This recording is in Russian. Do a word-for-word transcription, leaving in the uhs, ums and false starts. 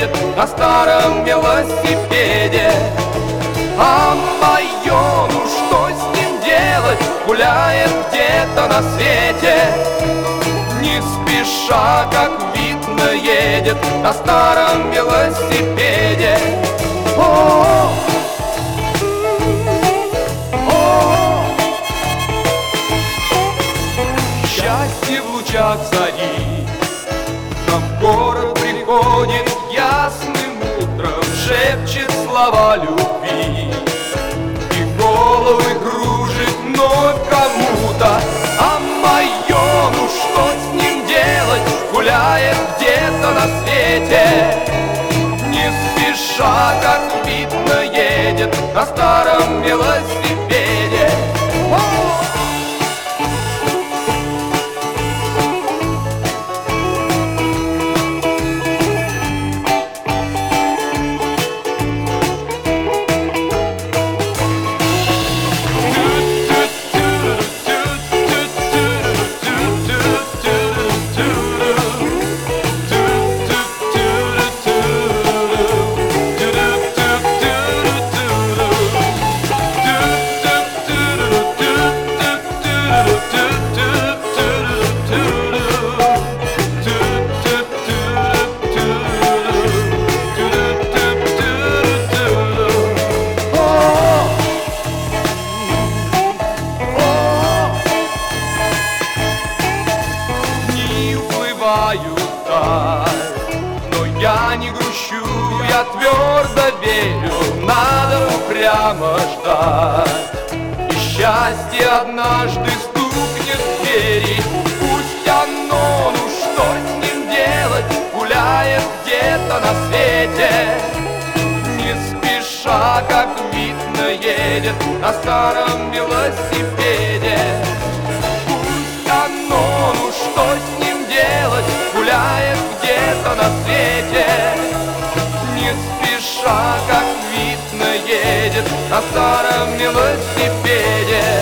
едет на старом велосипеде. А мое, ну что с ним делать, гуляет где-то на свете. Не спеша, как видно, едет на старом велосипеде. О, о, счастье в лучах зари нам в город приходит ясным утром, шепчет слова любви и головы кружит вновь кому-то. А мое, ну что с ним делать, гуляет где-то на свете. Не спеша, как видно, едет на старом велосипеде. Но я не грущу, я твердо верю, надо упрямо ждать. И счастье однажды стукнет в двери. Пусть оно, ну что с ним делать, гуляет где-то на свете. Не спеша, как видно, едет на старом велосипеде. Пусть оно, ну что с ним делать, гуляет где-то на свете. Не спеша, как видно, едет на старом велосипеде.